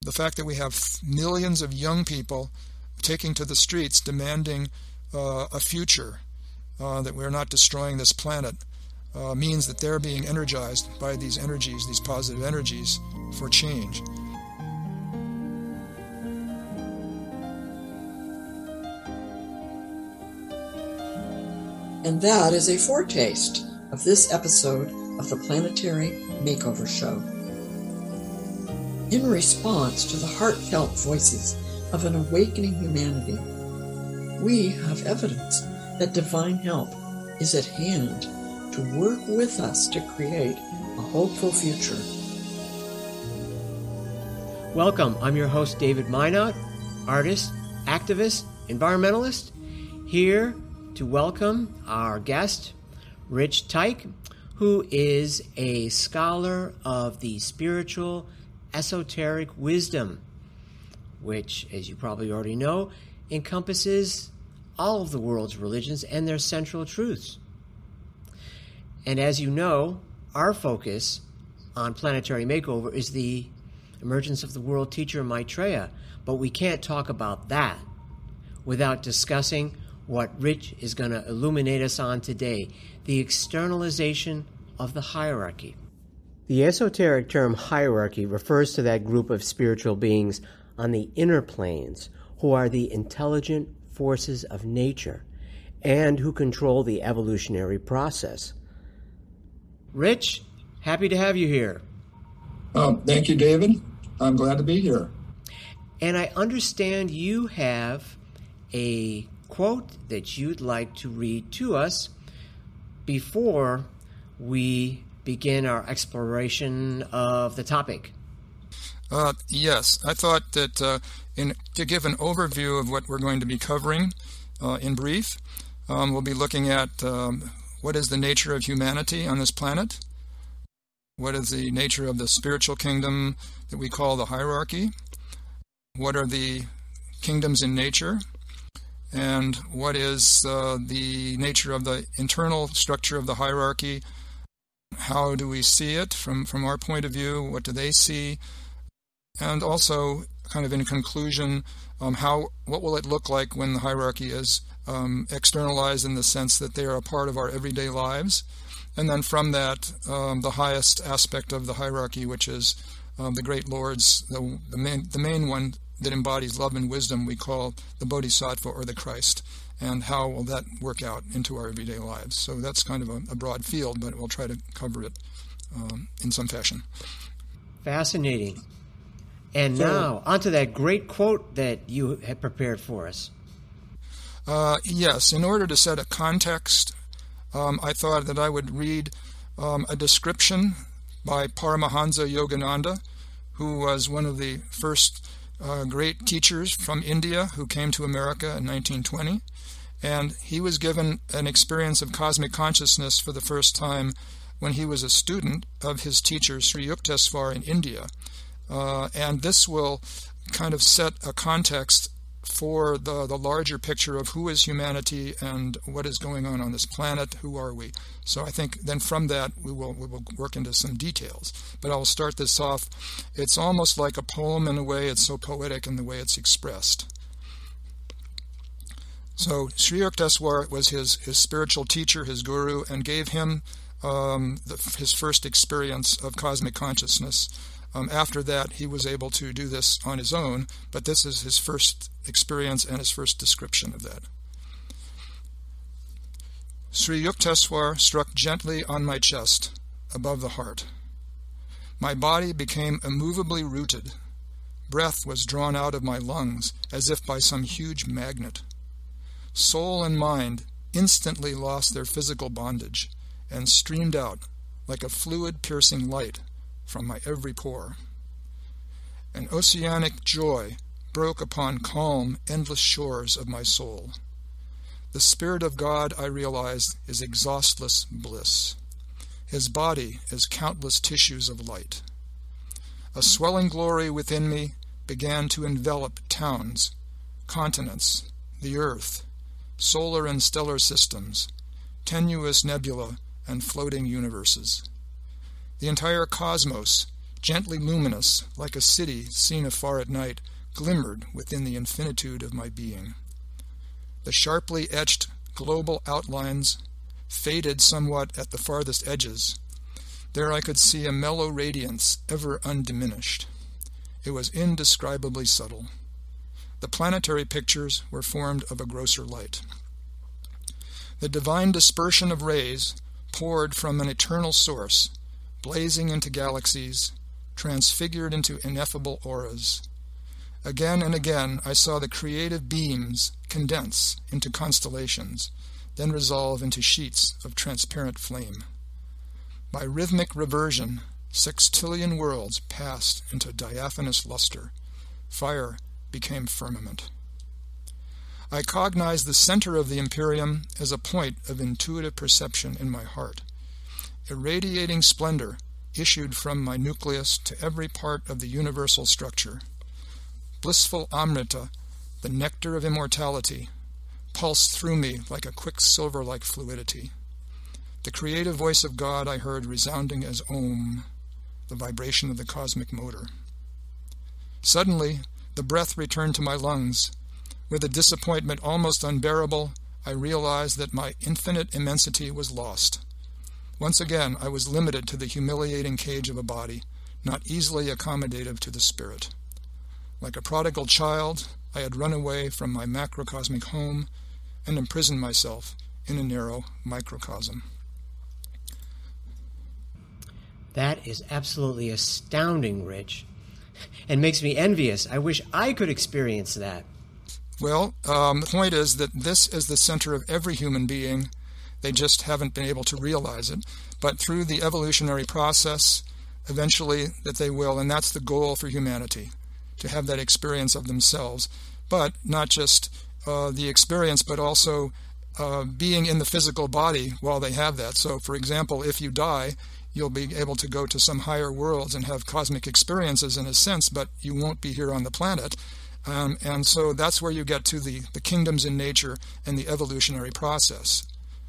the fact that we have millions of young people taking to the streets demanding a future, that we're not destroying this planet, means that they're being energized by these energies, these positive energies, for change. And that is a foretaste of this episode of the Planetary Makeover Show. In response to the heartfelt voices of an awakening humanity, we have evidence that divine help is at hand to work with us to create a hopeful future. Welcome. I'm your host, David Minot, artist, activist, environmentalist, here to welcome our guest, Rich Teich, who is a scholar of the spiritual esoteric wisdom, which, as you probably already know, encompasses all of the world's religions and their central truths. And as you know, our focus on Planetary Makeover is the emergence of the world teacher Maitreya, but we can't talk about that without discussing what Rich is going to illuminate us on today, the externalization of the hierarchy. The esoteric term hierarchy refers to that group of spiritual beings on the inner planes who are the intelligent forces of nature and who control the evolutionary process. Rich, happy to have you here. Thank you, David. I'm glad to be here. And I understand you have a quote that you'd like to read to us before we begin our exploration of the topic. Yes, I thought that to give an overview of what we're going to be covering in brief, we'll be looking at what is the nature of humanity on this planet, what is the nature of the spiritual kingdom that we call the hierarchy, what are the kingdoms in nature, and what is the nature of the internal structure of the hierarchy. How do we see it from our point of view? What do they see? And also, kind of in conclusion, what will it look like when the hierarchy is externalized in the sense that they are a part of our everyday lives? And then from that, the highest aspect of the hierarchy, which is the great lords, the main one that embodies love and wisdom, we call the Bodhisattva or the Christ. And how will that work out into our everyday lives? So that's kind of a broad field, but we'll try to cover it in some fashion. Fascinating. And now, onto that great quote that you had prepared for us. Yes, in order to set a context, I thought that I would read a description by Paramahansa Yogananda, who was one of the first great teachers from India who came to America in 1920. And he was given an experience of cosmic consciousness for the first time when he was a student of his teacher Sri Yukteswar in India. And this will kind of set a context for the larger picture of who is humanity and what is going on this planet, who are we. So I think then from that we will work into some details. But I'll start this off. It's almost like a poem in a way. It's so poetic in the way it's expressed. So Sri Yukteswar was his spiritual teacher, his guru, and gave him his first experience of cosmic consciousness. After that, he was able to do this on his own, but this is his first experience and his first description of that. Sri Yukteswar struck gently on my chest, above the heart. My body became immovably rooted. Breath was drawn out of my lungs as if by some huge magnet. Soul and mind instantly lost their physical bondage and streamed out like a fluid-piercing light from my every pore. An oceanic joy broke upon calm, endless shores of my soul. The Spirit of God, I realized, is exhaustless bliss. His body is countless tissues of light. A swelling glory within me began to envelop towns, continents, the earth, solar and stellar systems, tenuous nebula, and floating universes. The entire cosmos gently luminous, like a city seen afar at night, glimmered within the infinitude of my being. The sharply etched global outlines faded somewhat at the farthest edges. There I could see a mellow radiance, ever undiminished. It was indescribably subtle. The planetary pictures were formed of a grosser light. The divine dispersion of rays poured from an eternal source, blazing into galaxies, transfigured into ineffable auras. Again and again I saw the creative beams condense into constellations, then resolve into sheets of transparent flame. By rhythmic reversion, sextillion worlds passed into diaphanous luster. Fire became firmament. I cognized the center of the Imperium as a point of intuitive perception in my heart. Irradiating splendor issued from my nucleus to every part of the universal structure. Blissful Amrita, the nectar of immortality, pulsed through me like a quicksilver-like fluidity. The creative voice of God I heard resounding as Om, the vibration of the cosmic motor. Suddenly, the breath returned to my lungs. With a disappointment almost unbearable, I realized that my infinite immensity was lost. Once again, I was limited to the humiliating cage of a body, not easily accommodative to the spirit. Like a prodigal child, I had run away from my macrocosmic home and imprisoned myself in a narrow microcosm. That is absolutely astounding, Rich, and makes me envious. I wish I could experience that. Well, the point is that this is the center of every human being. They just haven't been able to realize it. But through the evolutionary process, eventually that they will, and that's the goal for humanity, to have that experience of themselves. But not just the experience, but also being in the physical body while they have that. So, for example, if you die, you'll be able to go to some higher worlds and have cosmic experiences in a sense, but you won't be here on the planet. And so that's where you get to the kingdoms in nature and the evolutionary process.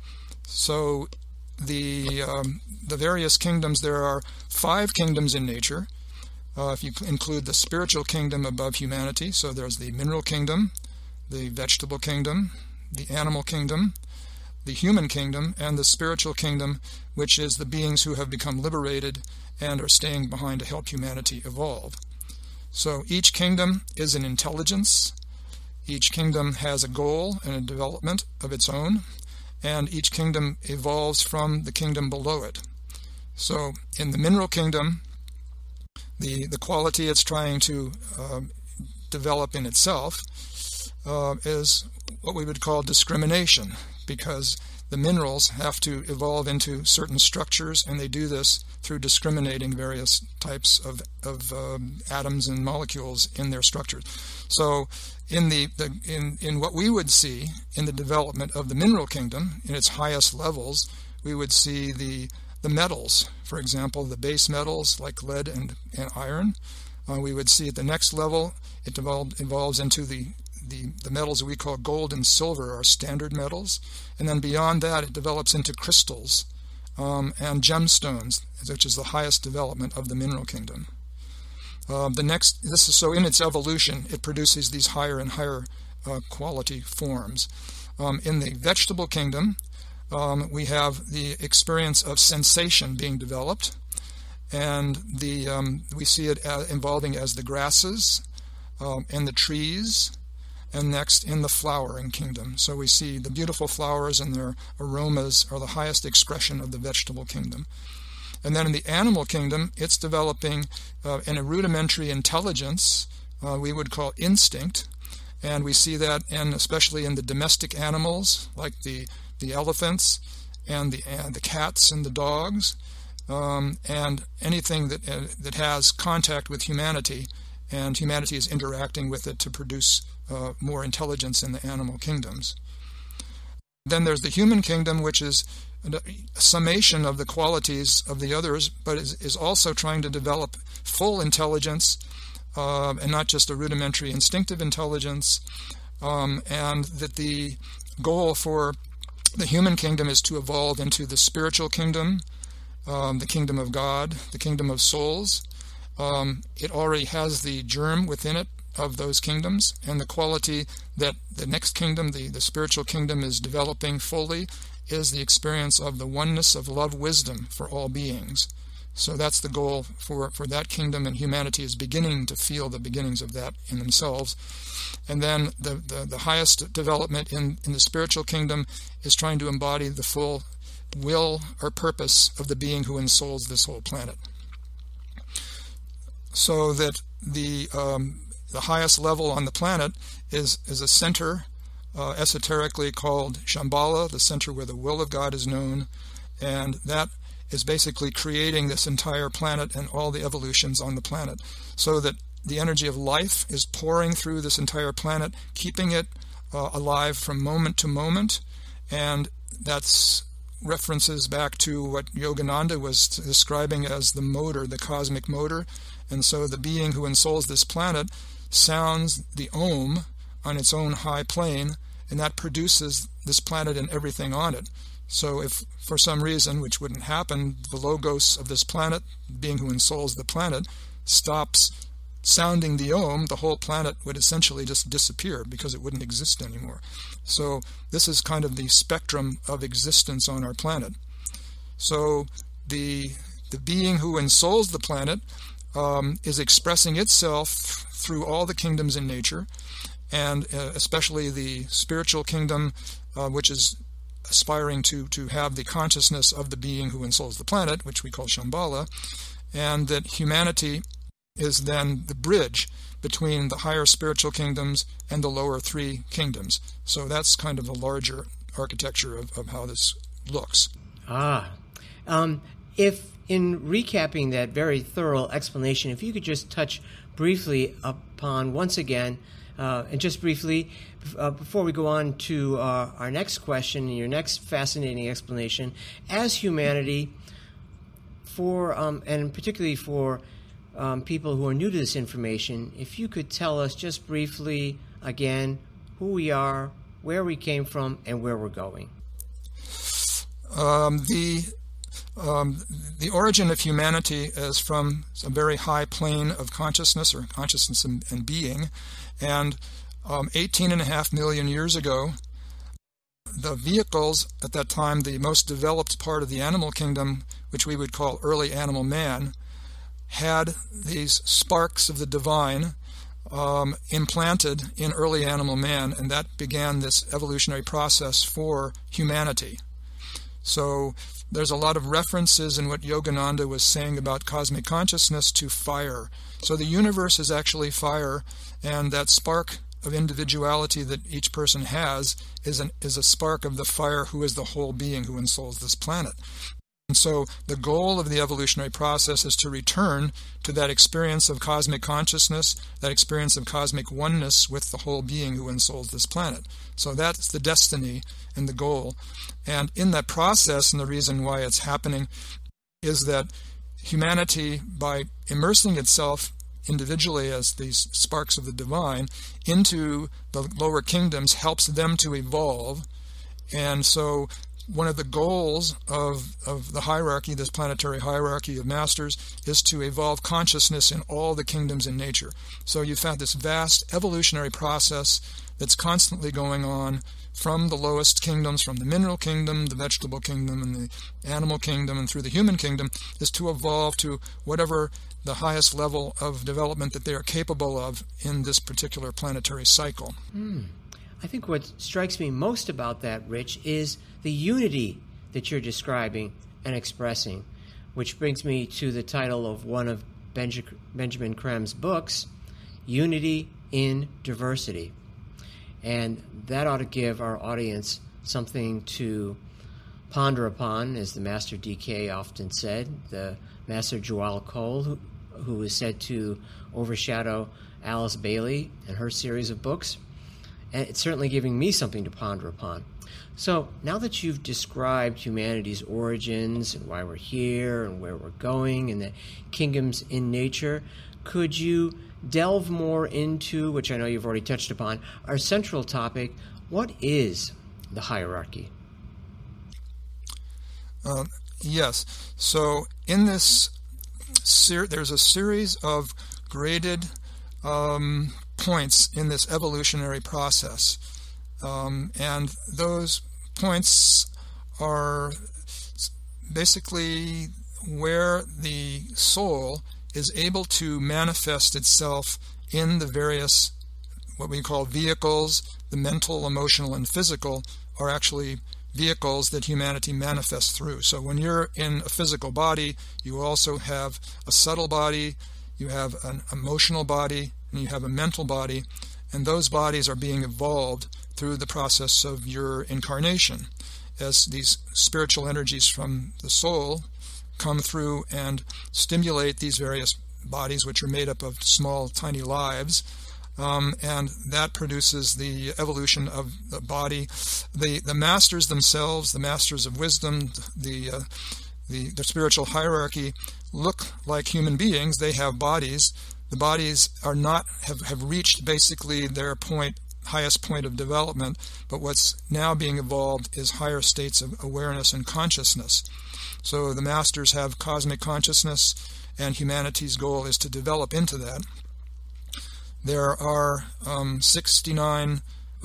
So the various kingdoms, there are 5 kingdoms in nature. If you include the spiritual kingdom above humanity, so there's the mineral kingdom, the vegetable kingdom, the animal kingdom, the human kingdom, and the spiritual kingdom, which is the beings who have become liberated and are staying behind to help humanity evolve. So each kingdom is an intelligence, each kingdom has a goal and a development of its own, and each kingdom evolves from the kingdom below it. So in the mineral kingdom, the quality it's trying to develop in itself is what we would call discrimination, because the minerals have to evolve into certain structures, and they do this through discriminating various types of atoms and molecules in their structures. So in what we would see in the development of the mineral kingdom, in its highest levels, we would see the metals, for example, the base metals like lead and iron. We would see at the next level, it evolves into the metals that we call gold and silver are standard metals, and then beyond that it develops into crystals and gemstones, which is the highest development of the mineral kingdom. So in its evolution, it produces these higher and higher quality forms. In the vegetable kingdom, we have the experience of sensation being developed, and we see it evolving as the grasses and the trees, and next in the flowering kingdom. So we see the beautiful flowers and their aromas are the highest expression of the vegetable kingdom. And then in the animal kingdom, it's developing in a rudimentary intelligence we would call instinct, and we see that especially in the domestic animals like the elephants and the cats and the dogs, and anything that has contact with humanity, and humanity is interacting with it to produce more intelligence in the animal kingdoms. Then there's the human kingdom, which is a summation of the qualities of the others, but is also trying to develop full intelligence, and not just a rudimentary instinctive intelligence, and that the goal for the human kingdom is to evolve into the spiritual kingdom, the kingdom of God, the kingdom of souls, it already has the germ within it of those kingdoms, and the quality that the next kingdom, the spiritual kingdom, is developing fully is the experience of the oneness of love wisdom for all beings. So that's the goal for that kingdom, and humanity is beginning to feel the beginnings of that in themselves. And then the highest development in the spiritual kingdom is trying to embody the full will or purpose of the being who ensouls this whole planet. So that the highest level on the planet is a center, esoterically called Shambhala, the center where the will of God is known, and that is basically creating this entire planet and all the evolutions on the planet, so that the energy of life is pouring through this entire planet, keeping it alive from moment to moment. And that's references back to what Yogananda was describing as the motor, the cosmic motor. And so the being who ensouls this planet sounds the Om on its own high plane, and that produces this planet and everything on it. So if for some reason, which wouldn't happen, the logos of this planet, being who ensouls the planet, stops sounding the Om, the whole planet would essentially just disappear because it wouldn't exist anymore. So this is kind of the spectrum of existence on our planet. So the being who ensouls the planet is expressing itself through all the kingdoms in nature, and especially the spiritual kingdom, which is aspiring to have the consciousness of the being who ensouls the planet, which we call Shambhala, and that humanity is then the bridge between the higher spiritual kingdoms and the lower three kingdoms. So that's kind of the larger architecture of how this looks. If in recapping that very thorough explanation, if you could just touch briefly upon, once again, and just briefly, before we go on to our next question and your next fascinating explanation, as humanity, and particularly for people who are new to this information, if you could tell us just briefly, again, who we are, where we came from, and where we're going. The origin of humanity is from a very high plane of consciousness, or consciousness and being, and 18.5 million years ago, the vehicles at that time, the most developed part of the animal kingdom, which we would call early animal man, had these sparks of the divine implanted in early animal man, and that began this evolutionary process for humanity. So there's a lot of references in what Yogananda was saying about cosmic consciousness to fire. So the universe is actually fire, and that spark of individuality that each person has is a spark of the fire who is the whole being who ensouls this planet. And so the goal of the evolutionary process is to return to that experience of cosmic consciousness, that experience of cosmic oneness with the whole being who ensouls this planet. So that's the destiny and the goal. And in that process, and the reason why it's happening, is that humanity, by immersing itself individually as these sparks of the divine into the lower kingdoms, helps them to evolve. And so one of the goals of the hierarchy, this planetary hierarchy of masters, is to evolve consciousness in all the kingdoms in nature. So you've had this vast evolutionary process that's constantly going on from the lowest kingdoms, from the mineral kingdom, the vegetable kingdom, and the animal kingdom, and through the human kingdom, is to evolve to whatever the highest level of development that they are capable of in this particular planetary cycle. I think what strikes me most about that, Rich, is the unity that you're describing and expressing, which brings me to the title of one of Benjamin Creme's books, Unity in Diversity. And that ought to give our audience something to ponder upon, as the Master DK often said, the Master Joel Cole, who is said to overshadow Alice Bailey and her series of books. And it's certainly giving me something to ponder upon. So now that you've described humanity's origins and why we're here and where we're going and the kingdoms in nature, could you delve more into, which I know you've already touched upon, our central topic, what is the hierarchy? Yes. So in this there's a series of graded points in this evolutionary process. And those points are basically where the soul is able to manifest itself in the various, what we call vehicles. The mental, emotional, and physical are actually vehicles that humanity manifests through. So when you're in a physical body, you also have a subtle body, you have an emotional body, and you have a mental body, and those bodies are being evolved through the process of your incarnation as these spiritual energies from the soul come through and stimulate these various bodies, which are made up of small, tiny lives, and that produces the evolution of the body. The masters themselves, the masters of wisdom, the spiritual hierarchy, look like human beings. They have bodies. The bodies are not have reached basically their highest point of development, but what's now being evolved is higher states of awareness and consciousness. So the masters have cosmic consciousness, and humanity's goal is to develop into that. There are 63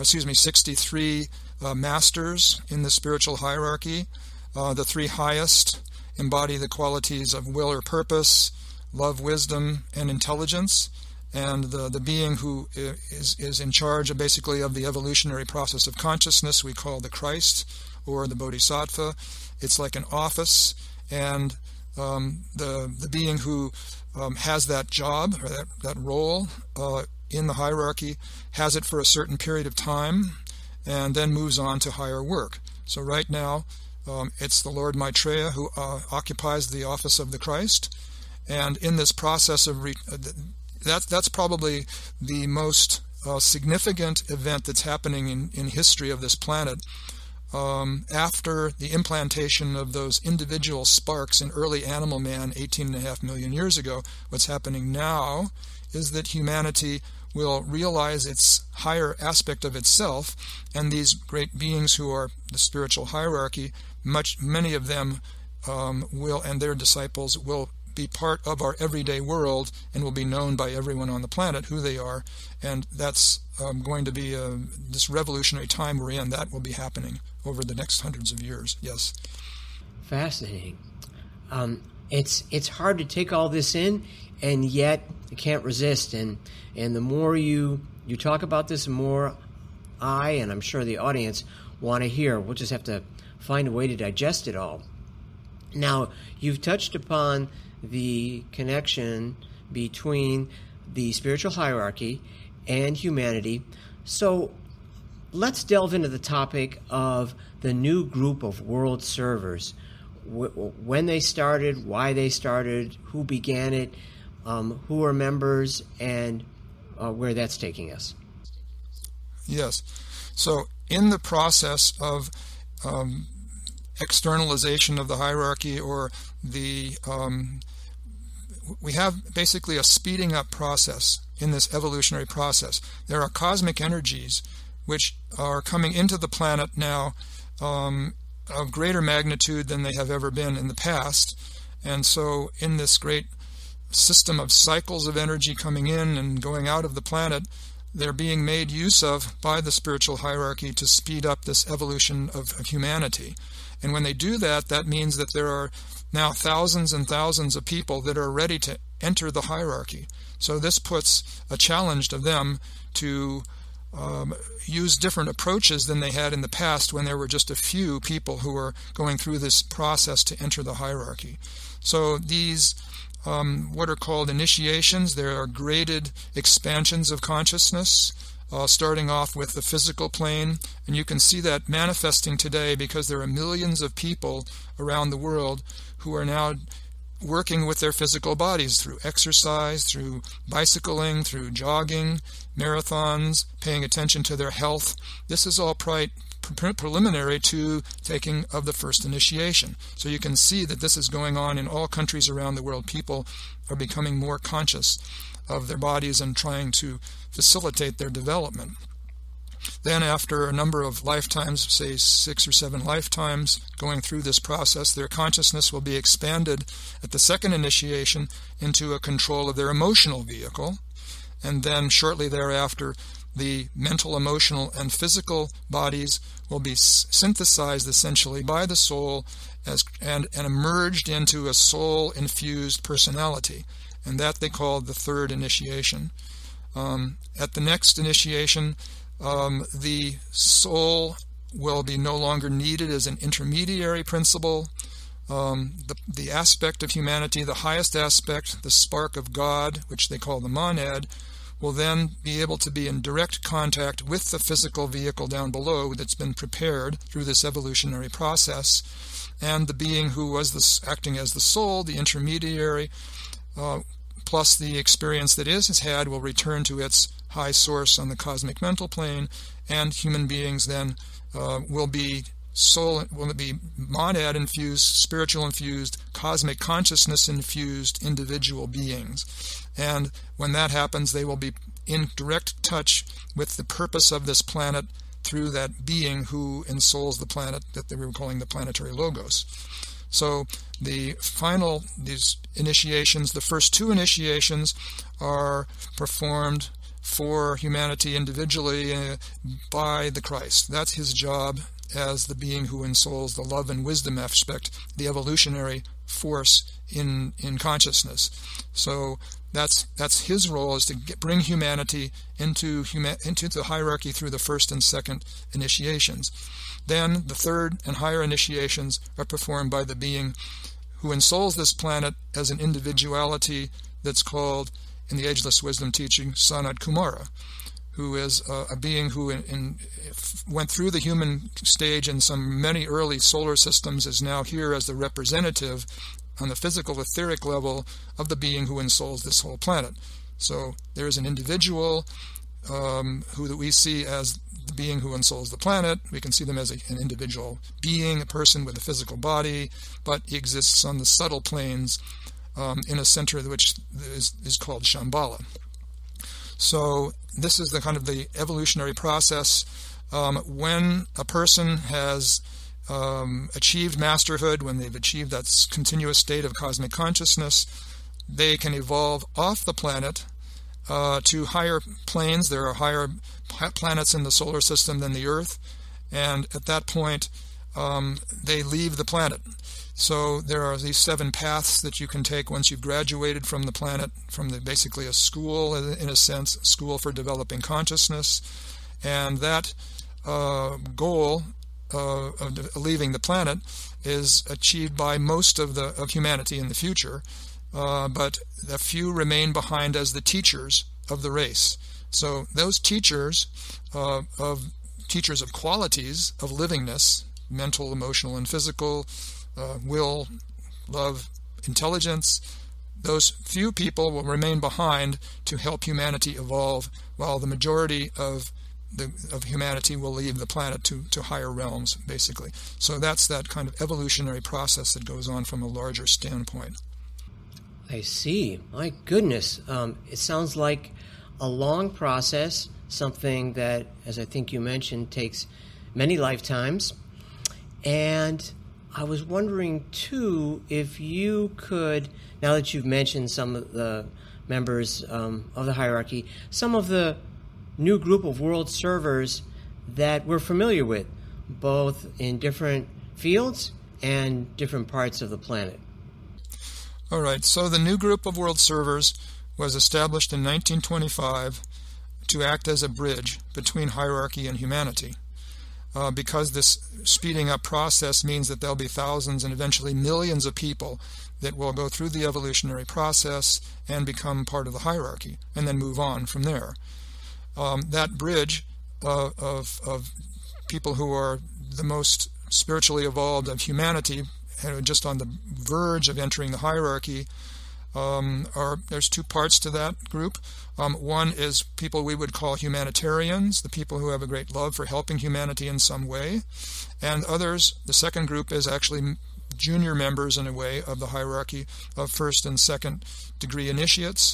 masters in the spiritual hierarchy. The three highest embody the qualities of will or purpose, love, wisdom, and intelligence. And the being who is in charge of basically of the evolutionary process of consciousness we call the Christ or the Bodhisattva. It's like an office, and the being who has that job or that role in the hierarchy has it for a certain period of time and then moves on to higher work. So right now it's the Lord Maitreya who occupies the office of the Christ, and in this process of that's probably the most significant event that's happening in history of this planet. After the implantation of those individual sparks in early animal man 18.5 million years ago, what's happening now is that humanity will realize its higher aspect of itself, and these great beings who are the spiritual hierarchy, many of them will, and their disciples will be part of our everyday world and will be known by everyone on the planet who they are, and that's going to be this revolutionary time we're in. That will be happening over the next hundreds of years. Yes. Fascinating. It's hard to take all this in, and yet you can't resist. And the more you talk about this, the more I, and I'm sure the audience, want to hear. We'll just have to find a way to digest it all. Now, you've touched upon the connection between the spiritual hierarchy and humanity. So let's delve into the topic of the new group of world servers. When they started, why they started, who began it, who are members, and where that's taking us. Yes. So in the process of externalization of the hierarchy, or we have basically a speeding up process in this evolutionary process. There are cosmic energies which are coming into the planet now of greater magnitude than they have ever been in the past. And so in this great system of cycles of energy coming in and going out of the planet, they're being made use of by the spiritual hierarchy to speed up this evolution of humanity. And when they do that, that means that there are now thousands and thousands of people that are ready to enter the hierarchy. So this puts a challenge to them to use different approaches than they had in the past when there were just a few people who were going through this process to enter the hierarchy. So these what are called initiations, there are graded expansions of consciousness, starting off with the physical plane, and you can see that manifesting today because there are millions of people around the world who are now working with their physical bodies through exercise, through bicycling, through jogging, marathons, paying attention to their health. This is all preliminary to taking of the first initiation. So you can see that this is going on in all countries around the world. People are becoming more conscious of their bodies and trying to facilitate their development. Then after a number of lifetimes, say 6 or 7 lifetimes, going through this process, their consciousness will be expanded at the second initiation into a control of their emotional vehicle. And then shortly thereafter, the mental, emotional, and physical bodies will be synthesized essentially by the soul and emerged into a soul-infused personality. And that they call the third initiation. At the next initiation, the soul will be no longer needed as an intermediary principle. The aspect of humanity, the highest aspect, the spark of God, which they call the monad, will then be able to be in direct contact with the physical vehicle down below that's been prepared through this evolutionary process. And the being who was acting as the soul, the intermediary, plus the experience that has had, will return to its high source on the cosmic mental plane, and human beings then will be monad infused, spiritual infused, cosmic consciousness infused individual beings. And when that happens, they will be in direct touch with the purpose of this planet through that being who ensouls the planet that they were calling the planetary logos. So these initiations, the first 2 initiations, are performed for humanity individually by the Christ. That's his job as the being who ensouls the love and wisdom aspect, the evolutionary force in consciousness. So that's his role, is to bring humanity into the hierarchy through the first and second initiations. Then the third and higher initiations are performed by the being who ensouls this planet as an individuality that's called, in the Ageless Wisdom teaching, Sanat Kumara, who is a being who went through the human stage in many early solar systems, is now here as the representative on the physical etheric level of the being who ensouls this whole planet. So there is an individual who that we see as the being who ensouls the planet. We can see them as an individual being, a person with a physical body, but he exists on the subtle planes in a center which is called Shambhala. So this is the kind of the evolutionary process. When a person has achieved masterhood, when they've achieved that continuous state of cosmic consciousness, they can evolve off the planet to higher planes. There are higher planets in the solar system than the Earth, and at that point they leave the planet. So there are these 7 paths that you can take once you've graduated from the planet, from basically a school, in a sense, school for developing consciousness. And that goal of leaving the planet is achieved by most of humanity in the future, but a few remain behind as the teachers of the race. So those teachers of qualities of livingness, mental, emotional, and physical, will, love, intelligence, those few people will remain behind to help humanity evolve, while the majority of humanity will leave the planet to higher realms, basically. So that's that kind of evolutionary process that goes on from a larger standpoint. I see. My goodness. It sounds like a long process, something that, as I think you mentioned, takes many lifetimes. And I was wondering, too, if you could, now that you've mentioned some of the members of the hierarchy, some of the new group of world servers that we're familiar with, both in different fields and different parts of the planet. All right, so the new group of world servers was established in 1925 to act as a bridge between hierarchy and humanity. Because this speeding up process means that there'll be thousands and eventually millions of people that will go through the evolutionary process and become part of the hierarchy and then move on from there. That bridge of people who are the most spiritually evolved of humanity, just on the verge of entering the hierarchy, there's 2 parts to that group. One is people we would call humanitarians, the people who have a great love for helping humanity in some way. And others, the second group, is actually junior members, in a way, of the hierarchy of first and second degree initiates,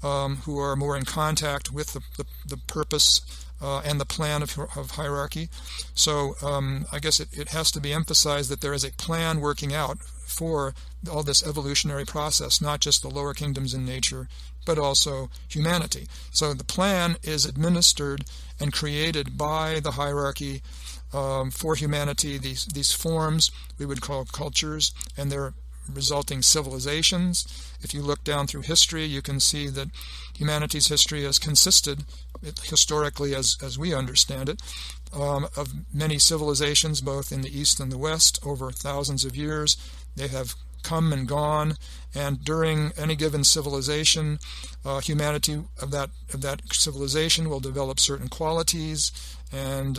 who are more in contact with the purpose and the plan of hierarchy. So I guess it has to be emphasized that there is a plan working out for all this evolutionary process, not just the lower kingdoms in nature, but also humanity. So the plan is administered and created by the hierarchy for humanity. These forms we would call cultures, and their resulting civilizations. If you look down through history, you can see that humanity's history has consisted, historically as we understand it, of many civilizations, both in the East and the West, over thousands of years. They have come and gone, and during any given civilization, humanity of that civilization will develop certain qualities, and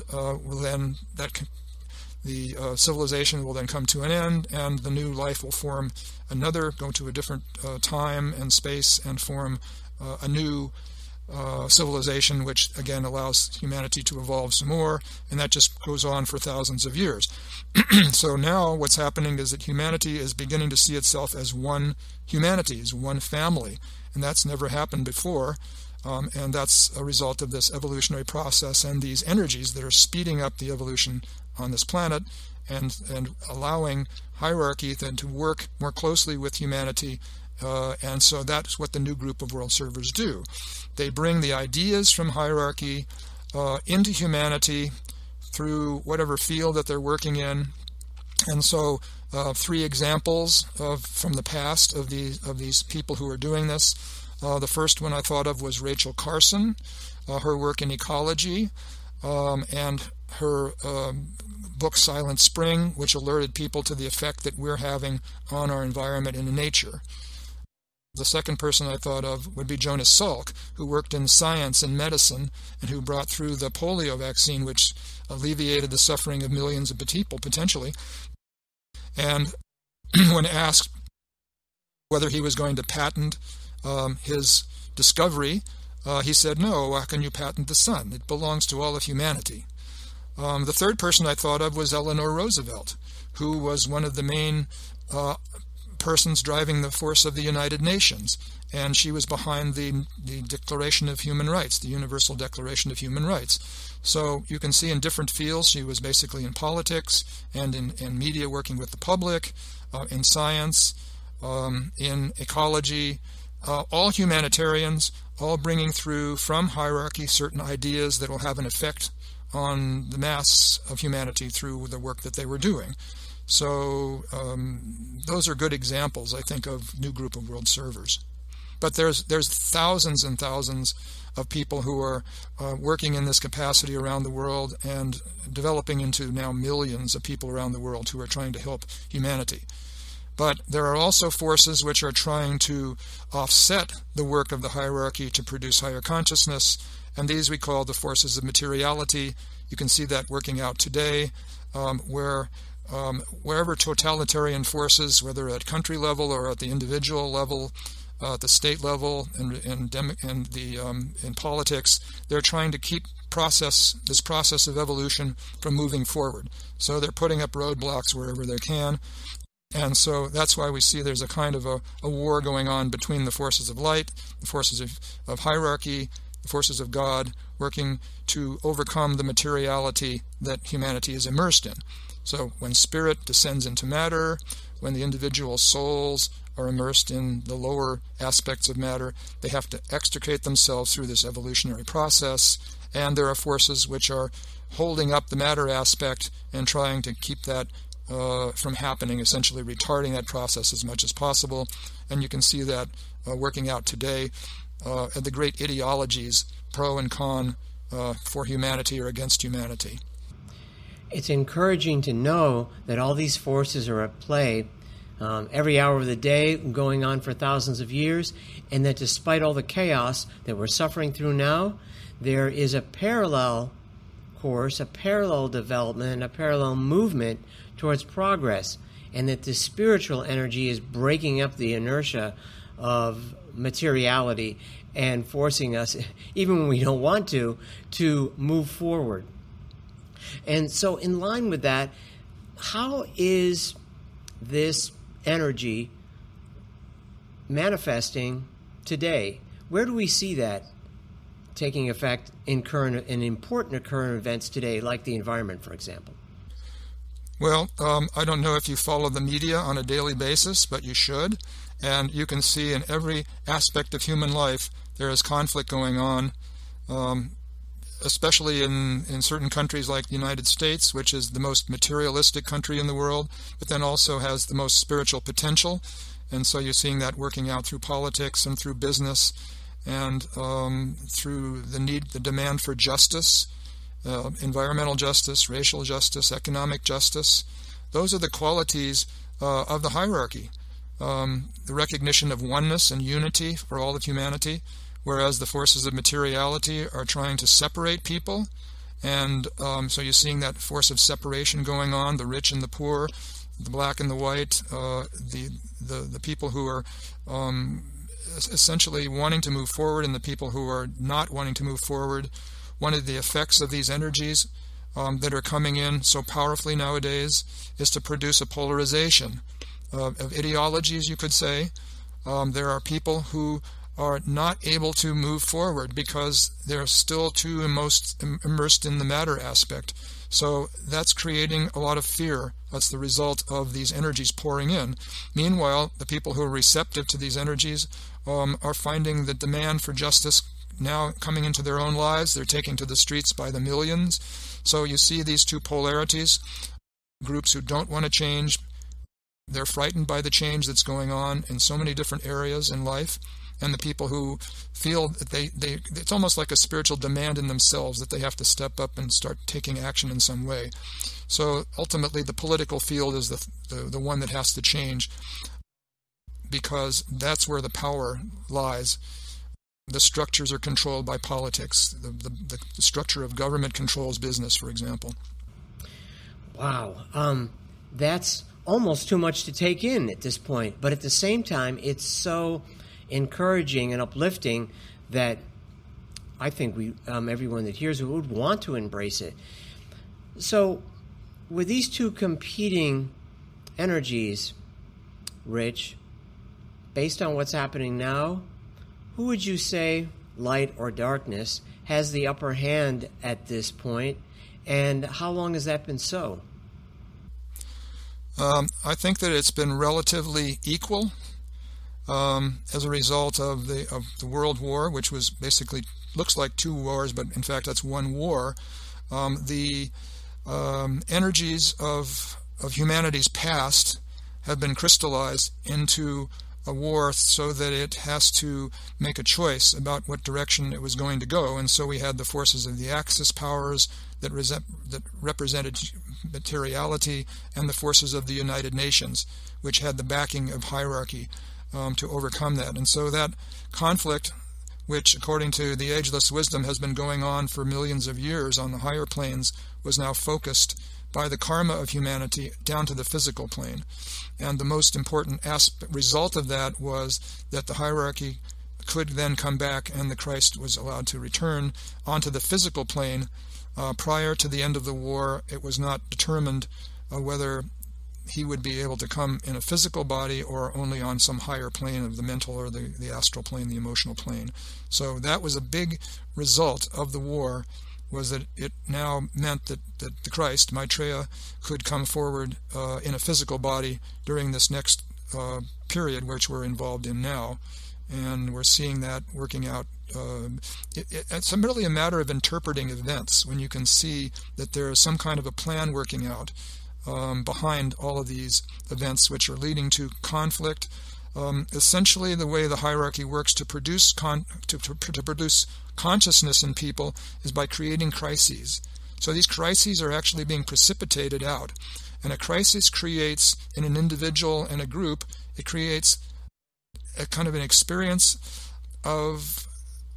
the civilization will then come to an end, and the new life will form go to a different time and space and form a new civilization, which again allows humanity to evolve some more, and that just goes on for thousands of years. So now what's happening is that humanity is beginning to see itself as one humanity, as one family, and that's never happened before. And that's a result of this evolutionary process and these energies that are speeding up the evolution on this planet and allowing hierarchy then to work more closely with humanity. And so that's what the new group of world servers do. They bring the ideas from hierarchy into humanity through whatever field that they're working in. And so 3 examples from the past of these people who are doing this. The first one I thought of was Rachel Carson, her work in ecology, and her book Silent Spring, which alerted people to the effect that we're having on our environment and in nature. The second person I thought of would be Jonas Salk, who worked in science and medicine and who brought through the polio vaccine, which alleviated the suffering of millions of people, potentially. And when asked whether he was going to patent his discovery, he said, "No, how can you patent the sun? It belongs to all of humanity." The third person I thought of was Eleanor Roosevelt, who was one of the main persons driving the force of the United Nations, and she was behind the Declaration of Human Rights, the Universal Declaration of Human Rights. So you can see in different fields, she was basically in politics and in media, working with the public, in science, in ecology, all humanitarians, all bringing through from hierarchy certain ideas that will have an effect on the mass of humanity through the work that they were doing. So those are good examples, I think, of new group of world servers. But there's thousands and thousands of people who are working in this capacity around the world and developing into now millions of people around the world who are trying to help humanity. But there are also forces which are trying to offset the work of the hierarchy to produce higher consciousness, and these we call the forces of materiality. You can see that working out today, wherever totalitarian forces, whether at country level or at the individual level, at the state level, and in politics, they're trying to keep this process of evolution from moving forward. So they're putting up roadblocks wherever they can. And so that's why we see there's a kind of a war going on between the forces of light, the forces of hierarchy, the forces of God, working to overcome the materiality that humanity is immersed in. So when spirit descends into matter, when the individual souls are immersed in the lower aspects of matter, they have to extricate themselves through this evolutionary process, and there are forces which are holding up the matter aspect and trying to keep that from happening, essentially retarding that process as much as possible. And you can see that working out today at the great ideologies, pro and con, for humanity or against humanity. It's encouraging to know that all these forces are at play every hour of the day, going on for thousands of years, and that despite all the chaos that we're suffering through now, there is a parallel course, a parallel development, a parallel movement towards progress, and that the spiritual energy is breaking up the inertia of materiality and forcing us, even when we don't want to move forward. And so in line with that, how is this energy manifesting today? Where do we see that taking effect in important current events today, like the environment, for example? Well, I don't know if you follow the media on a daily basis, but you should. And you can see in every aspect of human life there is conflict going on, especially in certain countries like the United States, which is the most materialistic country in the world, but then also has the most spiritual potential. And so you're seeing that working out through politics and through business and through the demand for justice, environmental justice, racial justice, economic justice. Those are the qualities of the hierarchy. The recognition of oneness and unity for all of humanity, whereas the forces of materiality are trying to separate people. And so you're seeing that force of separation going on, the rich and the poor, the black and the white, the people who are essentially wanting to move forward and the people who are not wanting to move forward. One of the effects of these energies that are coming in so powerfully nowadays is to produce a polarization of ideologies, you could say. There are people who are not able to move forward because they're still too immersed in the matter aspect. So that's creating a lot of fear. That's the result of these energies pouring in. Meanwhile, the people who are receptive to these energies are finding the demand for justice now coming into their own lives. They're taking to the streets by the millions. So you see these two polarities. Groups who don't want to change, they're frightened by the change that's going on in so many different areas in life. And the people who feel that it's almost like a spiritual demand in themselves that they have to step up and start taking action in some way. So ultimately the political field is the one that has to change, because that's where the power lies. The structures are controlled by politics. The structure of government controls business, for example. Wow. That's almost too much to take in at this point. But at the same time, it's so encouraging and uplifting that I think everyone that hears it would want to embrace it. So with these two competing energies, Rich, based on what's happening now, who would you say, light or darkness, has the upper hand at this point, and how long has that been so? I think that it's been relatively equal as a result of the World War, which was basically looks like two wars, but in fact that's one war. The energies of humanity's past have been crystallized into a war so that it has to make a choice about what direction it was going to go. And so we had the forces of the Axis powers that represented materiality, and the forces of the United Nations, which had the backing of hierarchy to overcome that. And so that conflict, which according to the ageless wisdom has been going on for millions of years on the higher planes, was now focused by the karma of humanity down to the physical plane. And the most important result of that was that the hierarchy could then come back and the Christ was allowed to return onto the physical plane. Prior to the end of the war, it was not determined whether he would be able to come in a physical body or only on some higher plane of the mental or the astral plane, the emotional plane. So that was a big result of the war, was that it now meant that the Christ, Maitreya, could come forward in a physical body during this next period which we're involved in now. And we're seeing that working out. It's really a matter of interpreting events when you can see that there is some kind of a plan working out behind all of these events which are leading to conflict. Essentially, the way the hierarchy works to produce produce consciousness in people is by creating crises. So these crises are actually being precipitated out. And a crisis creates, in an individual and a group, it creates a kind of an experience of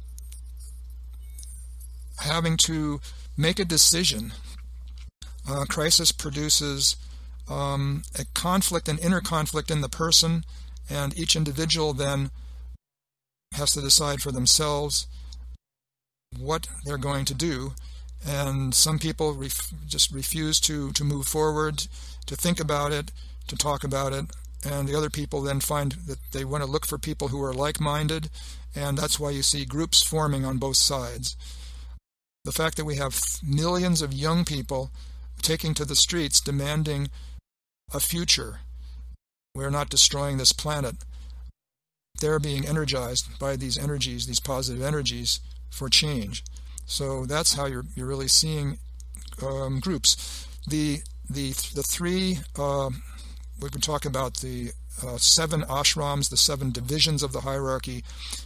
having to make a decision. Crisis produces a conflict, an inner conflict in the person, and each individual then has to decide for themselves what they're going to do. And some people just refuse to move forward, to think about it, to talk about it, and the other people then find that they want to look for people who are like-minded, and that's why you see groups forming on both sides. The fact that we have millions of young people taking to the streets demanding a future, we're not destroying this planet, they're being energized by these energies, these positive energies, for change. So that's how you're really seeing groups. The three, we can talk about the 7 ashrams, the 7 divisions of the hierarchy.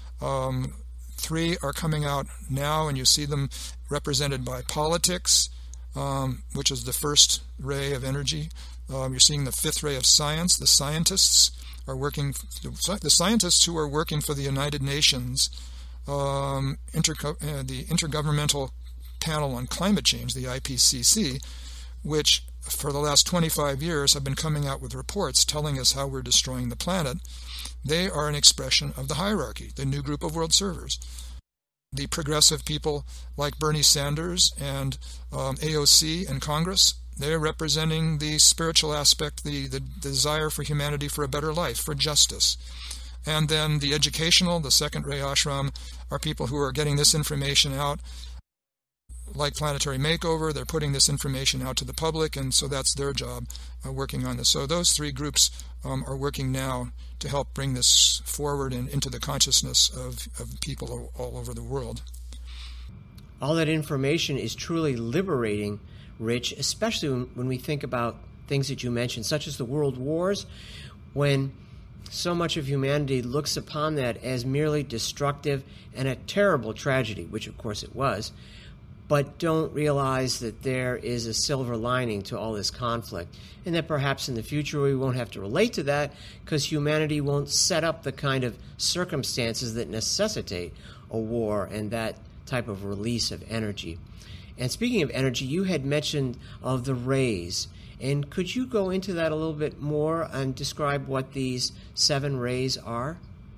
3 are coming out now, and you see them represented by politics, which is the first ray of energy. You're seeing the 5th ray of science. The scientists are working. The scientists who are working for the United Nations, the Intergovernmental Panel on Climate Change, the IPCC, which for the last 25 years have been coming out with reports telling us how we're destroying the planet. They are an expression of the hierarchy, the new group of world servers. The progressive people like Bernie Sanders and AOC in Congress, they're representing the spiritual aspect, the desire for humanity for a better life, for justice. And then the educational, the 2nd ray ashram, are people who are getting this information out, like Planetary Makeover. They're putting this information out to the public, and so that's their job, working on this. So those 3 groups are working now to help bring this forward and into the consciousness of people all over the world. All that information is truly liberating, Rich, especially when we think about things that you mentioned, such as the world wars, when so much of humanity looks upon that as merely destructive and a terrible tragedy, which of course it was, but don't realize that there is a silver lining to all this conflict, and that perhaps in the future we won't have to relate to that because humanity won't set up the kind of circumstances that necessitate a war and that type of release of energy. And speaking of energy, you had mentioned of the rays, and could you go into that a little bit more and describe what these 7 rays are?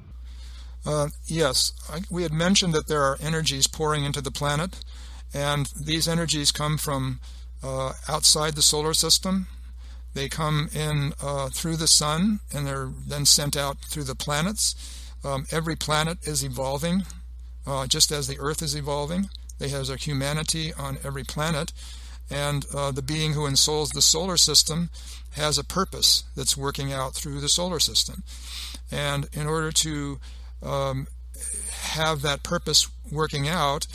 Yes, we had mentioned that there are energies pouring into the planet, and these energies come from outside the solar system. They come in through the sun, and they're then sent out through the planets. Every planet is evolving, just as the Earth is evolving. There's a humanity on every planet, and the being who ensouls the solar system has a purpose that's working out through the solar system. And in order to have that purpose working out,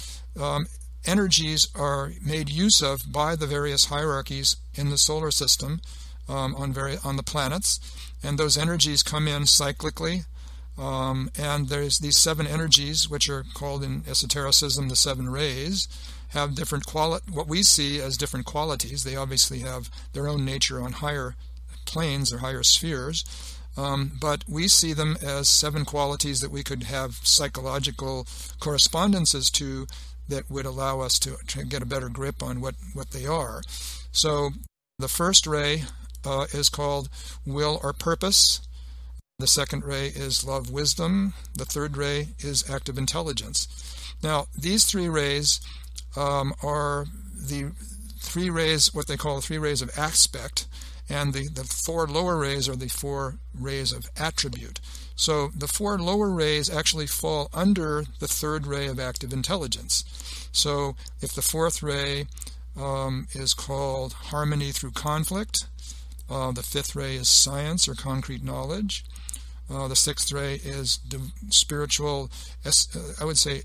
energies are made use of by the various hierarchies in the solar system on the planets, and those energies come in cyclically. And there's these 7 energies, which are called in esotericism the 7 rays, have different what we see as different qualities. They obviously have their own nature on higher planes or higher spheres, but we see them as 7 qualities that we could have psychological correspondences to that would allow us to get a better grip on what they are. So the first ray is called will or purpose. The 2nd ray is love, wisdom. The 3rd ray is active intelligence. Now, these 3 rays are the 3 rays, what they call the 3 rays of aspect, and the 4 lower rays are the 4 rays of attribute. So the 4 lower rays actually fall under the 3rd ray of active intelligence. So if the 4th ray is called harmony through conflict, the 5th ray is science or concrete knowledge. The 6th ray is spiritual, I would say,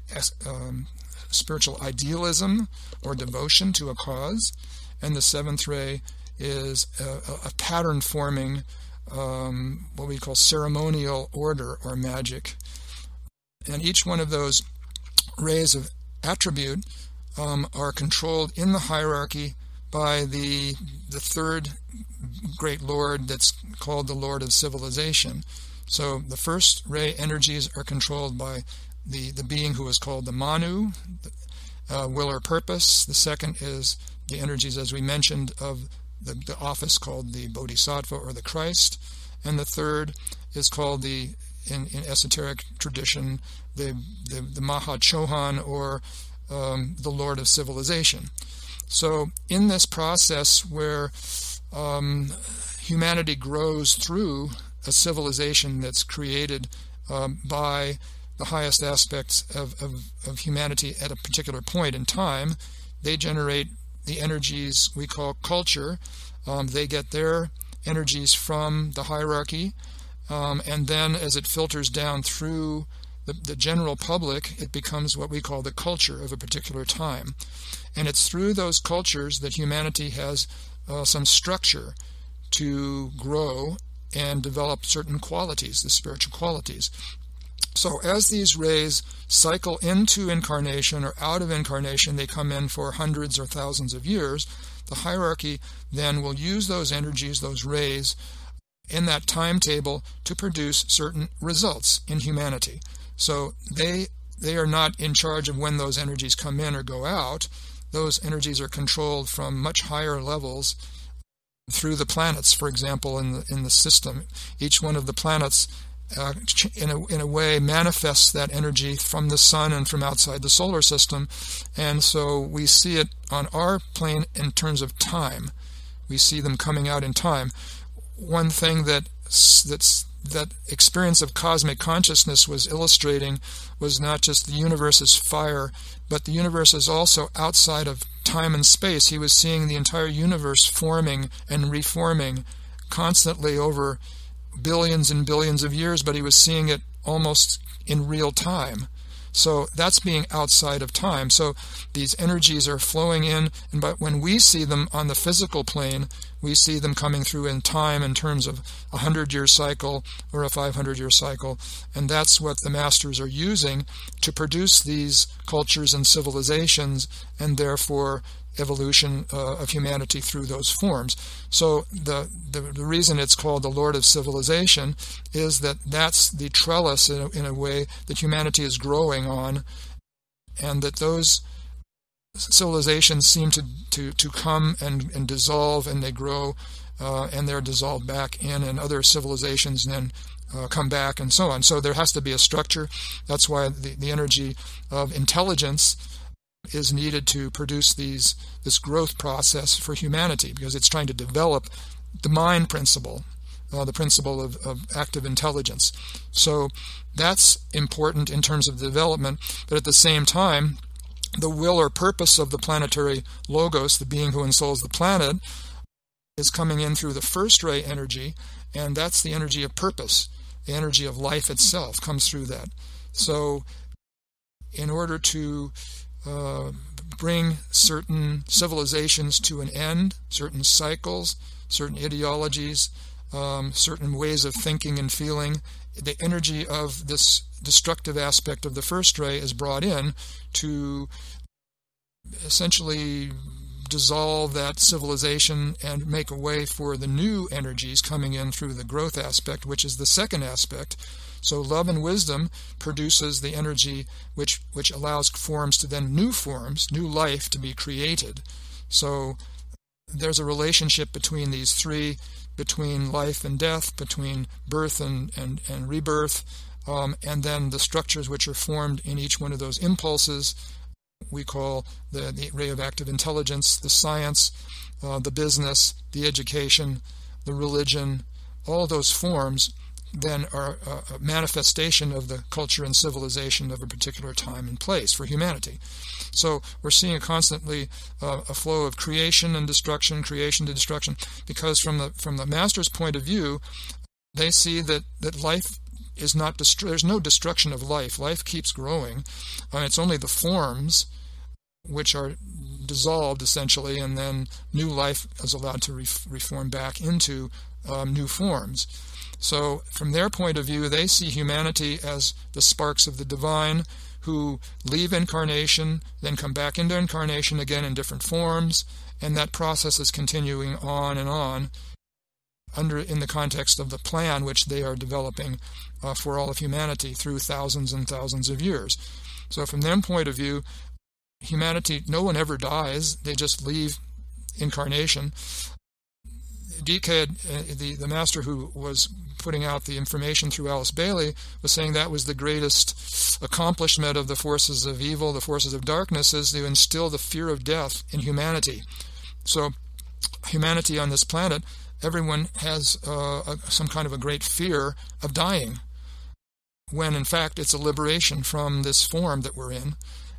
spiritual idealism or devotion to a cause. And the 7th ray is a pattern-forming, what we call ceremonial order or magic. And each one of those rays of attribute are controlled in the hierarchy by the 3rd great lord that's called the Lord of Civilization. So the first ray energies are controlled by the being who is called the Manu, will or purpose. The 2nd is the energies, as we mentioned, of the office called the Bodhisattva or the Christ. And the 3rd is called in esoteric tradition, the Maha Chohan or the Lord of Civilization. So in this process where humanity grows through a civilization that's created by the highest aspects of humanity at a particular point in time. They generate the energies we call culture. They get their energies from the hierarchy, and then as it filters down through the general public, it becomes what we call the culture of a particular time. And it's through those cultures that humanity has some structure to grow and develop certain qualities, the spiritual qualities. So as these rays cycle into incarnation or out of incarnation, they come in for hundreds or thousands of years, the hierarchy then will use those energies, those rays, in that timetable to produce certain results in humanity. So they are not in charge of when those energies come in or go out. Those energies are controlled from much higher levels through the planets, for example, in the system. Each one of the planets in a way manifests that energy from the sun and from outside the solar system, and so we see it on our plane in terms of time. We see them coming out in time. One thing that experience of cosmic consciousness was illustrating was not just the universe is fire, but the universe is also outside of time and space. He was seeing the entire universe forming and reforming constantly over billions and billions of years, but he was seeing it almost in real time. So that's being outside of time. So these energies are flowing in, but when we see them on the physical plane, we see them coming through in time in terms of a 100-year cycle or a 500-year cycle, and that's what the masters are using to produce these cultures and civilizations, and therefore evolution of humanity through those forms. So the reason it's called the Lord of Civilization is that that's the trellis in a way that humanity is growing on, and that those civilizations seem to come and dissolve, and they grow, and they're dissolved back in, and other civilizations then come back, and so on. So there has to be a structure. That's why the energy of intelligence is needed to produce this growth process for humanity, because it's trying to develop the mind principle, the principle of active intelligence. So that's important in terms of development, but at the same time, the will or purpose of the planetary logos, the being who ensouls the planet, is coming in through the first ray energy, and that's the energy of purpose. The energy of life itself comes through that. So in order to bring certain civilizations to an end, certain cycles, certain ideologies, certain ways of thinking and feeling, the energy of this destructive aspect of the first ray is brought in to essentially dissolve that civilization and make a way for the new energies coming in through the growth aspect, which is the second aspect. So love and wisdom produces the energy which allows forms to then new forms, new life to be created. So there's a relationship between these three, between life and death, between birth and rebirth, and then the structures which are formed in each one of those impulses we call the ray of active intelligence, the science, the business, the education, the religion. All those forms then are a manifestation of the culture and civilization of a particular time and place for humanity. So we're seeing constantly a flow of creation and destruction, creation to destruction, because from the master's point of view, they see that life is not there's no destruction of life. Life keeps growing. It's only the forms which are dissolved essentially, and then new life is allowed to reform back into new forms. So from their point of view, they see humanity as the sparks of the divine who leave incarnation, then come back into incarnation again in different forms, and that process is continuing on and on in the context of the plan which they are developing for all of humanity through thousands and thousands of years. So from their point of view, humanity, no one ever dies, they just leave incarnation. DK, the master who was putting out the information through Alice Bailey, was saying that was the greatest accomplishment of the forces of evil, the forces of darkness, is to instill the fear of death in humanity. So humanity on this planet everyone has some kind of a great fear of dying, when in fact it's a liberation from this form that we're in.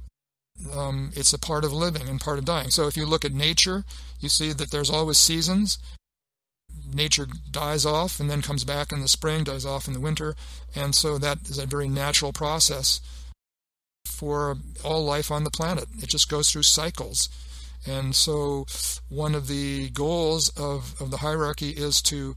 It's a part of living and part of dying. So if you look at nature, you see that there's always seasons. Nature dies off and then comes back in the spring, dies off in the winter, and so that is a very natural process for all life on the planet. It just goes through cycles. And so one of the goals of the hierarchy is to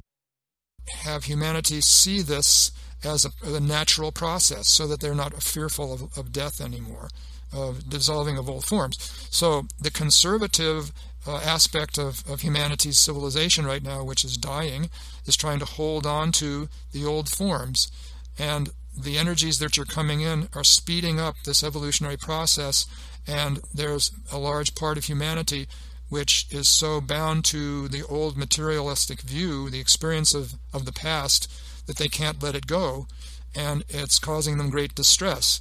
have humanity see this as a natural process, so that they're not fearful of death anymore, of dissolving of old forms. So the conservative aspect of humanity's civilization right now, which is dying, is trying to hold on to the old forms. And the energies that are coming in are speeding up this evolutionary process, and there's a large part of humanity which is so bound to the old materialistic view, the experience of the past, that they can't let it go, and it's causing them great distress.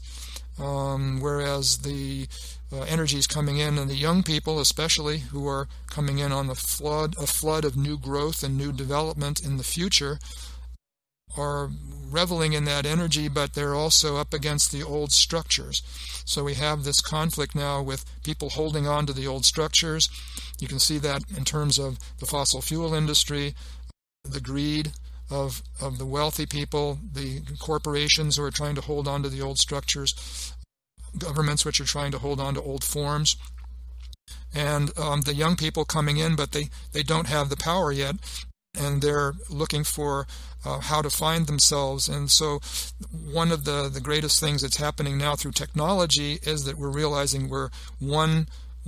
Whereas the energies coming in, and the young people especially, who are coming in on a flood of new growth and new development in the future, are reveling in that energy, but they're also up against the old structures. So we have this conflict now with people holding on to the old structures. You can see that in terms of the fossil fuel industry, the greed of the wealthy people, the corporations who are trying to hold on to the old structures, governments which are trying to hold on to old forms, and the young people coming in, but they don't have the power yet, and they're looking for how to find themselves. And so one of the greatest things that's happening now through technology is that we're realizing we're one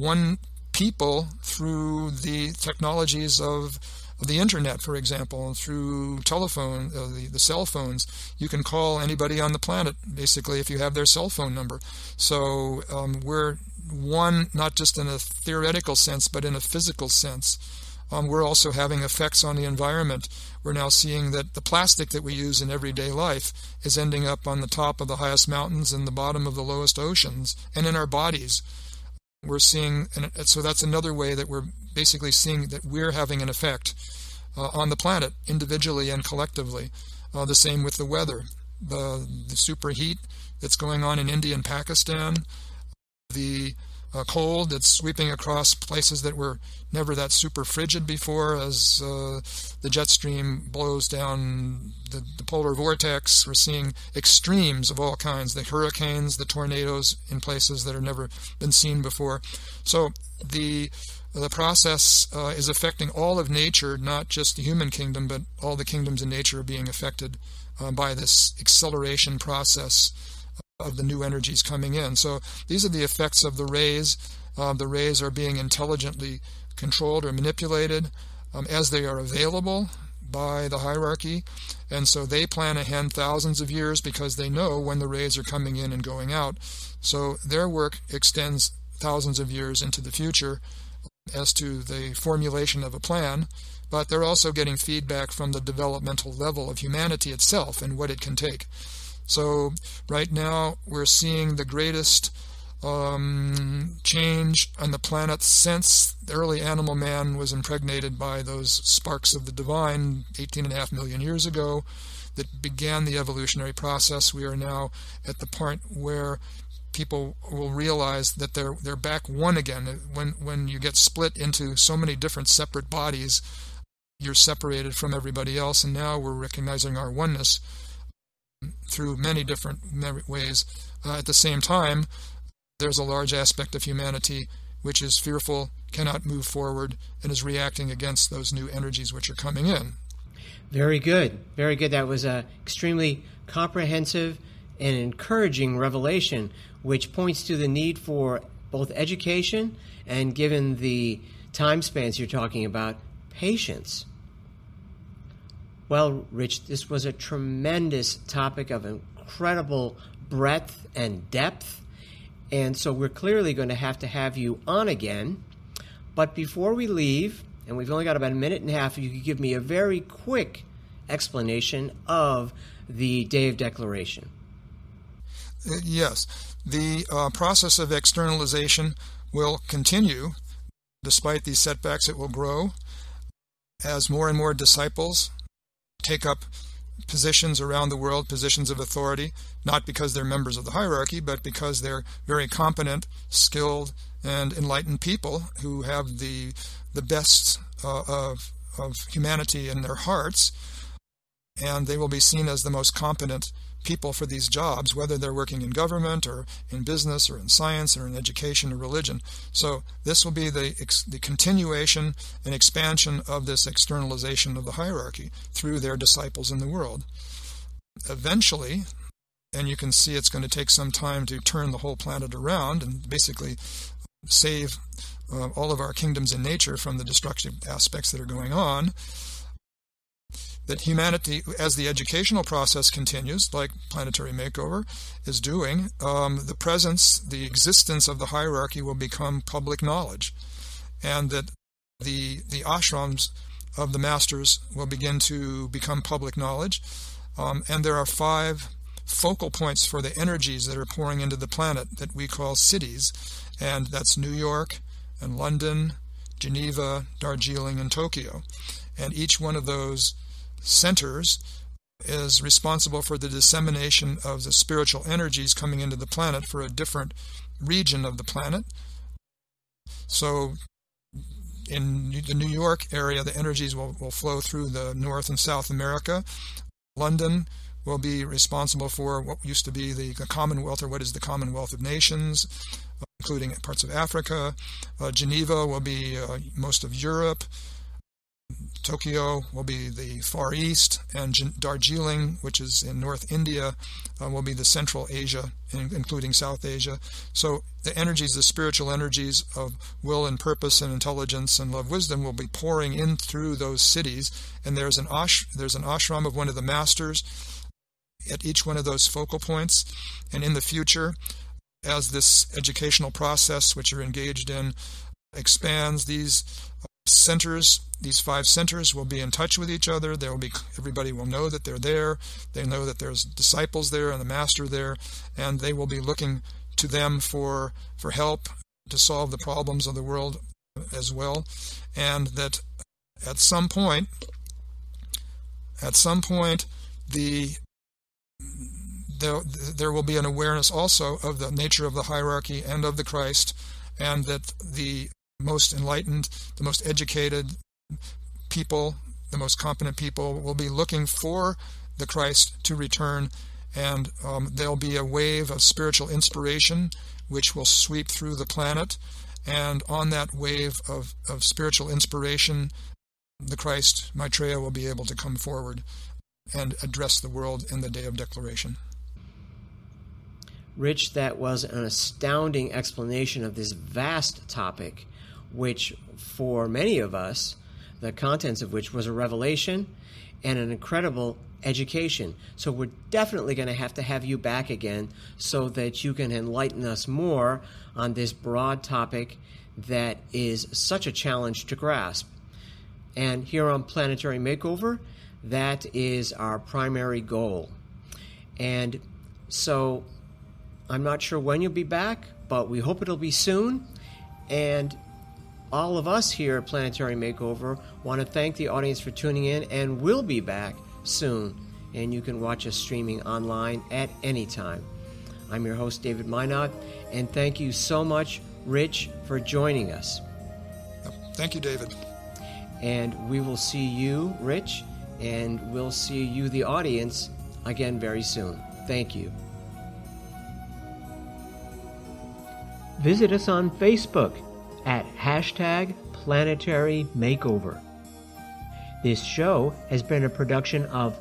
people through the technologies of the internet, for example, and through telephone, the cell phones. You can call anybody on the planet, basically, if you have their cell phone number. So we're one, not just in a theoretical sense, but in a physical sense. We're also having effects on the environment. We're now seeing that the plastic that we use in everyday life is ending up on the top of the highest mountains and the bottom of the lowest oceans, and in our bodies. We're seeing, and so that's another way that we're basically seeing that we're having an effect on the planet, individually and collectively. The same with the weather. The superheat that's going on in India and Pakistan, the cold that's sweeping across places that were never that super frigid before, as the jet stream blows down the polar vortex. We're seeing extremes of all kinds, the hurricanes, the tornadoes in places that have never been seen before. So the process is affecting all of nature, not just the human kingdom, but all the kingdoms in nature are being affected by this acceleration process of the new energies coming in. So these are the effects of the rays. The rays are being intelligently controlled or manipulated as they are available by the hierarchy, and so they plan ahead thousands of years because they know when the rays are coming in and going out. So their work extends thousands of years into the future as to the formulation of a plan, but they're also getting feedback from the developmental level of humanity itself and what it can take. So right now we're seeing the greatest change on the planet since the early animal man was impregnated by those sparks of the divine 18.5 million years ago that began the evolutionary process. We are now at the point where people will realize that they're back one again. When you get split into so many different separate bodies, you're separated from everybody else, and now we're recognizing our oneness through many different ways. At the same time, there's a large aspect of humanity which is fearful, cannot move forward, and is reacting against those new energies which are coming in. Very good. Very good. That was an extremely comprehensive and encouraging revelation, which points to the need for both education and, given the time spans you're talking about, patience. Well, Rich, this was a tremendous topic of incredible breadth and depth, and so we're clearly going to have you on again. But before we leave, and we've only got about a minute and a half, if you could give me a very quick explanation of the Day of Declaration. Yes. The process of externalization will continue. Despite these setbacks, it will grow. as more and more disciples take up positions around the world, positions of authority, not because they're members of the hierarchy, but because they're very competent, skilled, and enlightened people who have the best of humanity in their hearts, and they will be seen as the most competent people for these jobs, whether they're working in government or in business or in science or in education or religion. So this will be the continuation and expansion of this externalization of the hierarchy through their disciples in the world. Eventually, and you can see it's going to take some time to turn the whole planet around and basically save all of our kingdoms in nature from the destructive aspects that are going on, that humanity, as the educational process continues, like Planetary Makeover is doing, the existence of the hierarchy will become public knowledge, and that the ashrams of the masters will begin to become public knowledge. And there are 5 focal points for the energies that are pouring into the planet that we call cities, and that's New York and London, Geneva, Darjeeling, and Tokyo. And each one of those centers is responsible for the dissemination of the spiritual energies coming into the planet for a different region of the planet. So in the New York area, the energies will flow through the North and South America. London will be responsible for what used to be the Commonwealth, or what is the Commonwealth of Nations, including parts of Africa. Geneva will be most of Europe. Tokyo will be the Far East, and Darjeeling, which is in North India, will be the Central Asia, including South Asia. So the energies, the spiritual energies of will and purpose and intelligence and love, wisdom will be pouring in through those cities. And there's an ashram of one of the masters at each one of those focal points. And in the future, as this educational process which you're engaged in expands, these centers, these 5 centers will be in touch with each other. Everybody will know that they're there. They know that there's disciples there and the master there, and they will be looking to them for help to solve the problems of the world as well. And that at some point there will be an awareness also of the nature of the hierarchy and of the Christ, and that the most enlightened, the most educated people, the most competent people will be looking for the Christ to return, and there'll be a wave of spiritual inspiration which will sweep through the planet, and on that wave of spiritual inspiration, the Christ, Maitreya, will be able to come forward and address the world in the Day of Declaration. Rich, that was an astounding explanation of this vast topic, which for many of us, the contents of which was a revelation and an incredible education. So we're definitely going to have you back again so that you can enlighten us more on this broad topic that is such a challenge to grasp. And here on Planetary Makeover, that is our primary goal. And so I'm not sure when you'll be back, but we hope it'll be soon. And all of us here at Planetary Makeover want to thank the audience for tuning in, and we'll be back soon. And you can watch us streaming online at any time. I'm your host, David Minot, and thank you so much, Rich, for joining us. Thank you, David. And we will see you, Rich, and we'll see you, the audience, again very soon. Thank you. Visit us on Facebook at #Planetary Makeover. This show has been a production of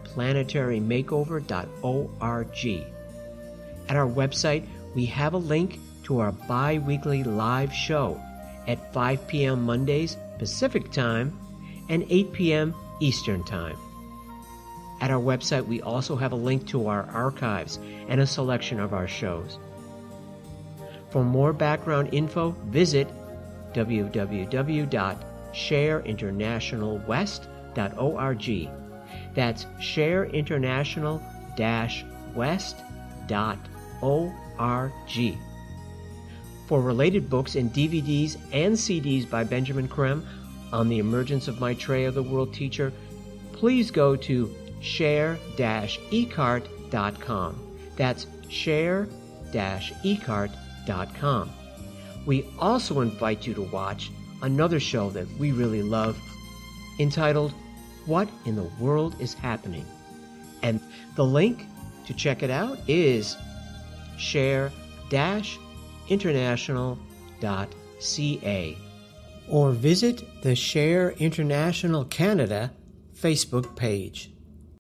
planetarymakeover.org. At our website, we have a link to our bi-weekly live show at 5 p.m. Mondays Pacific Time and 8 p.m. Eastern Time. At our website, we also have a link to our archives and a selection of our shows. For more background info, visit www.shareinternationalwest.org. That's shareinternational-west.org. For related books and DVDs and CDs by Benjamin Creme, on the emergence of Maitreya, the world teacher, please go to share-ecart.com. That's share-ecart.com. We also invite you to watch another show that we really love, entitled What in the World is Happening? And the link to check it out is share-international.ca, or visit the Share International Canada Facebook page.